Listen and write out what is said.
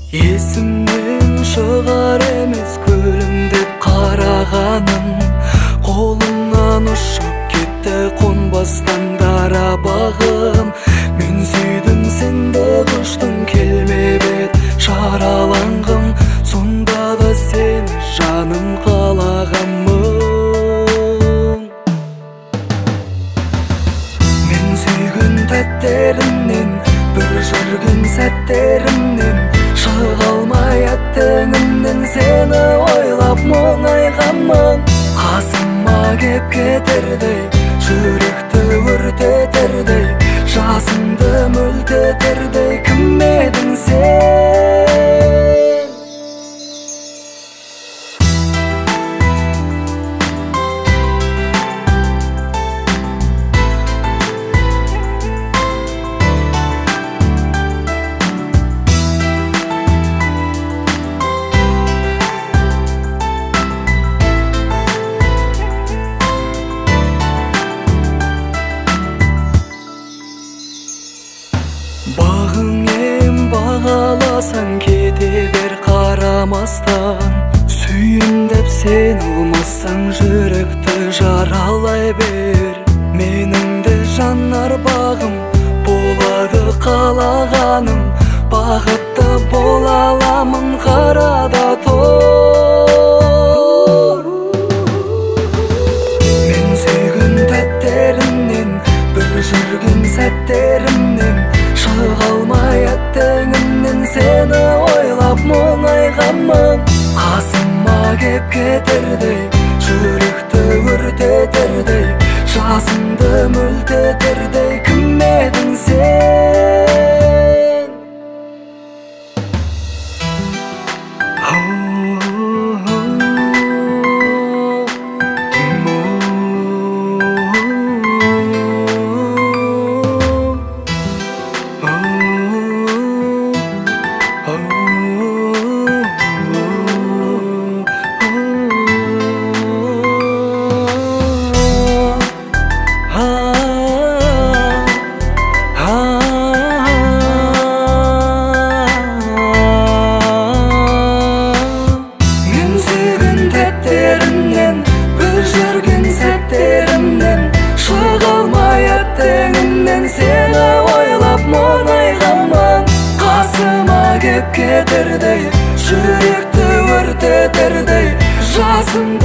Есімнен шығар емес күлімдеп қарағаным, қолымнан ұшып кетті қонбастан дара бағым. Мен сүйдім, сен де құштың, келмеп ед жараланғым, сонда да сені жаным қалағанмын. Мен сүйген тәттерімнен, бір жүрген сәттерімнен, шыға алмай аттыңымнан сені ойлап мұңайғанмын. Қасыма кеп кетердей, жүректі өртетердей, жасымды мөлтетердей, кім едің сен? Бағың ем, бағаласаң кете бер қарамастан, сүйем деп сен ұлмасаң жүректі жаралай бер. Менің де жанар бағым болады қалағаным, бақытты бола аламын қарада тұр. Мен сүйген тәттерімнен, бір жүрген сәттерімнен, шыға алмай аттыңымнан сені ойлап мұңайғанмын. Қасыма кеп кетердей, жүректі өртетердей, жасымды мөлтетердей, кім едің сен? Сені ойлап мұңайғанмын, қасыма кеп кетердей, жүректі өртетердей, жасым